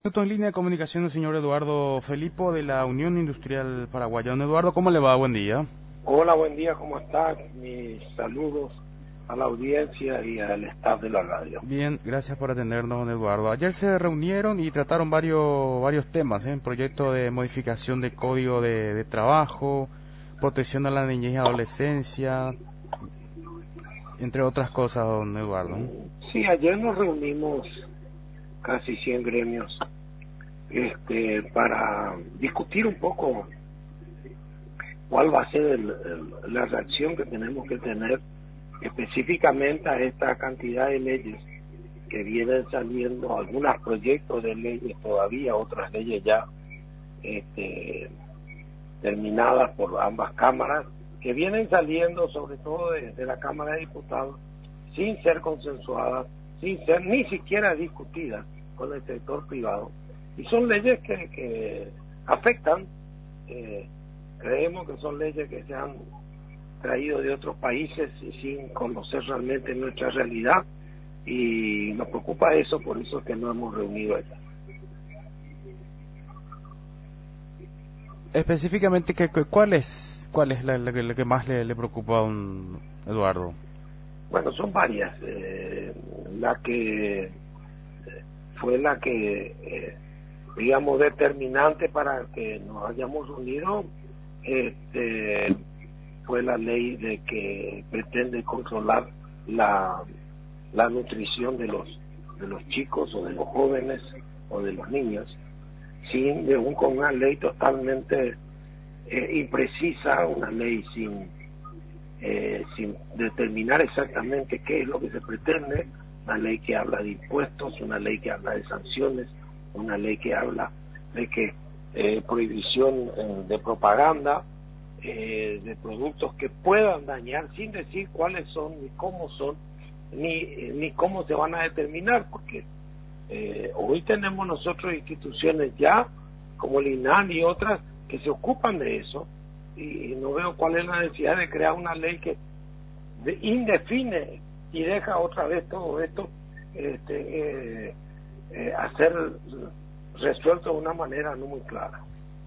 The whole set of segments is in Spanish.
En línea de comunicación el señor Eduardo Felipo de la Unión Industrial Paraguaya. Don Eduardo, ¿cómo le va? Buen día. Hola, buen día, ¿cómo estás? Mis saludos a la audiencia y al staff de la radio. Bien, gracias por atendernos, don Eduardo. Ayer se reunieron y trataron varios temas, ¿eh? Proyecto de modificación de código de trabajo, protección a la niñez y adolescencia, entre otras cosas, don Eduardo. Sí, ayer nos reunimos casi 100 gremios para discutir un poco cuál va a ser la reacción que tenemos que tener específicamente a esta cantidad de leyes que vienen saliendo, algunos proyectos de leyes todavía, otras leyes ya terminadas por ambas cámaras, que vienen saliendo sobre todo de la Cámara de Diputados sin ser consensuadas, sin ser ni siquiera discutidas con el sector privado, y son leyes que afectan, creemos que son leyes que se han traído de otros países sin conocer realmente nuestra realidad, y nos preocupa eso, por eso es que nos hemos reunido allá. Específicamente, ¿cuál es la que más le preocupa a don Eduardo? Bueno, son varias. La que fue la que, digamos, determinante para que nos hayamos unido, fue la ley de que pretende controlar la nutrición de los chicos o de los jóvenes o de los niños, con una ley totalmente imprecisa, una ley sin determinar exactamente qué es lo que se pretende, una ley que habla de impuestos, una ley que habla de sanciones, una ley que habla de que prohibición de propaganda, de productos que puedan dañar, sin decir cuáles son, ni cómo se van a determinar, porque hoy tenemos nosotros instituciones ya, como el INAN y otras, que se ocupan de eso, y no veo cuál es la necesidad de crear una ley que indefine y deja otra vez todo esto hacer resuelto de una manera no muy clara.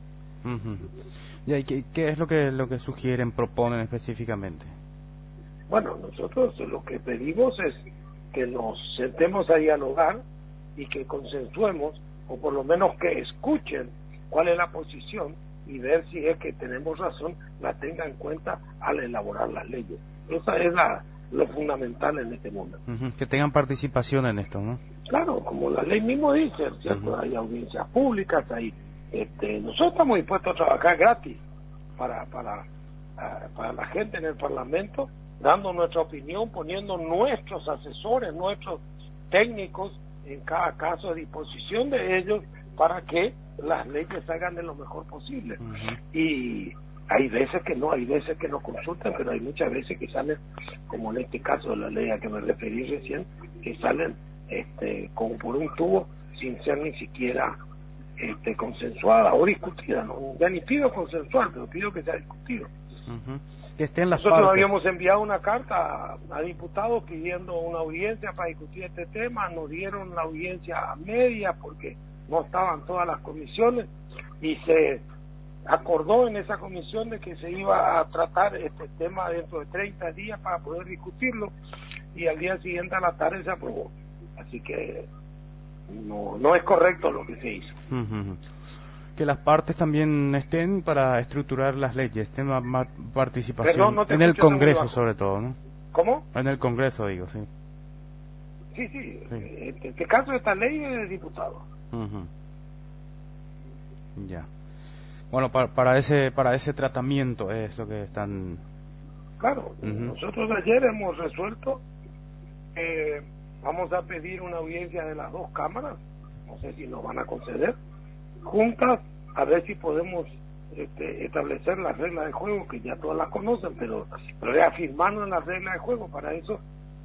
¿Y qué es lo que sugieren, proponen específicamente? Bueno, nosotros lo que pedimos es que nos sentemos a dialogar y que consensuemos, o por lo menos que escuchen cuál es la posición, y ver si es que tenemos razón, la tenga en cuenta al elaborar las leyes. Esa es lo fundamental en este mundo. Que tengan participación en esto, ¿no? Claro, como la ley mismo dice, ¿cierto? Hay audiencias públicas, nosotros estamos dispuestos a trabajar gratis para la gente en el Parlamento, dando nuestra opinión, poniendo nuestros asesores, nuestros técnicos en cada caso a disposición de ellos para que las leyes salgan de lo mejor posible. Y hay veces que no consultan, pero hay muchas veces que salen, como en este caso de la ley a que me referí recién, que salen como por un tubo sin ser ni siquiera consensuada o discutida, ¿no? Ya ni pido consensuar, pero pido que sea discutido. Que estén las Nosotros partes. habíamos enviado una carta a diputados pidiendo una audiencia para discutir este tema, nos dieron la audiencia a media porque no estaban todas las comisiones, y se acordó en esa comisión de que se iba a tratar este tema dentro de 30 días para poder discutirlo, y al día siguiente a la tarde se aprobó. Así que no es correcto lo que se hizo. Que las partes también estén para estructurar las leyes, estén más participación. Perdón, no te en el escucho, Congreso sobre todo, ¿no? ¿Cómo? En el Congreso, digo, sí. Sí. En este caso esta ley es de diputados. Ya. Bueno, para ese tratamiento es lo que están. Claro, nosotros ayer hemos resuelto, vamos a pedir una audiencia de las dos cámaras, no sé si nos van a conceder, juntas, a ver si podemos establecer las reglas de juego, que ya todas las conocen, pero reafirmarnos en las reglas de juego. Para eso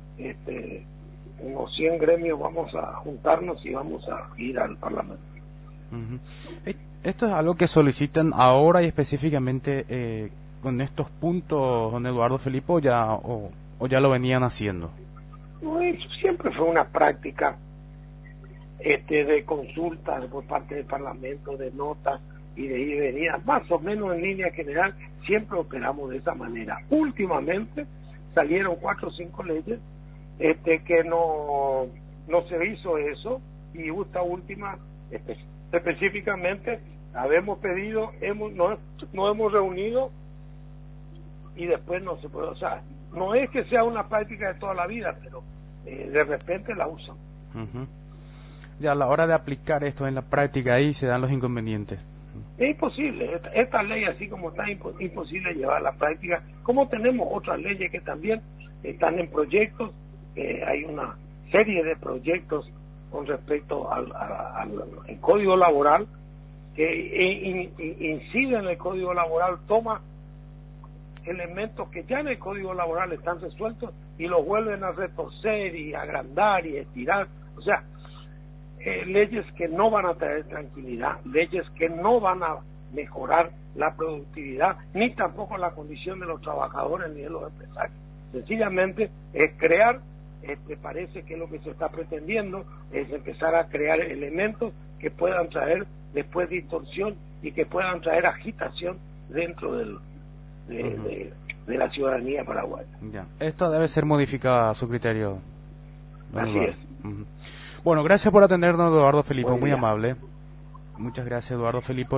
unos 100 gremios vamos a juntarnos y vamos a ir al Parlamento. Esto es algo que solicitan ahora y específicamente con estos puntos, don Eduardo Felipo, o ya lo venían haciendo. No, eso siempre fue una práctica de consultas por parte del Parlamento, de notas y de ida y venida, más o menos en línea general, siempre operamos de esa manera. Últimamente salieron 4 o 5 leyes que no se hizo eso, y esta última específicamente habemos pedido, nos hemos reunido y después no se puede, o sea, no es que sea una práctica de toda la vida, pero de repente la usan. Ya a la hora de aplicar esto en la práctica ahí se dan los inconvenientes. Es imposible, esta ley así como está, imposible llevar a la práctica, como tenemos otras leyes que también están en proyectos. Hay una serie de proyectos con respecto al Código Laboral que incide en el Código Laboral, toma elementos que ya en el Código Laboral están resueltos y los vuelven a retorcer y agrandar y estirar, o sea, leyes que no van a traer tranquilidad, leyes que no van a mejorar la productividad, ni tampoco la condición de los trabajadores ni de los empresarios. Sencillamente es crear, parece que lo que se está pretendiendo es empezar a crear elementos que puedan traer después distorsión y que puedan traer agitación dentro de la ciudadanía paraguaya. Ya. Esto debe ser modificado a su criterio. Así es. Bueno, gracias por atendernos, Eduardo Felipo, muy amable. Muchas gracias, Eduardo Felipo.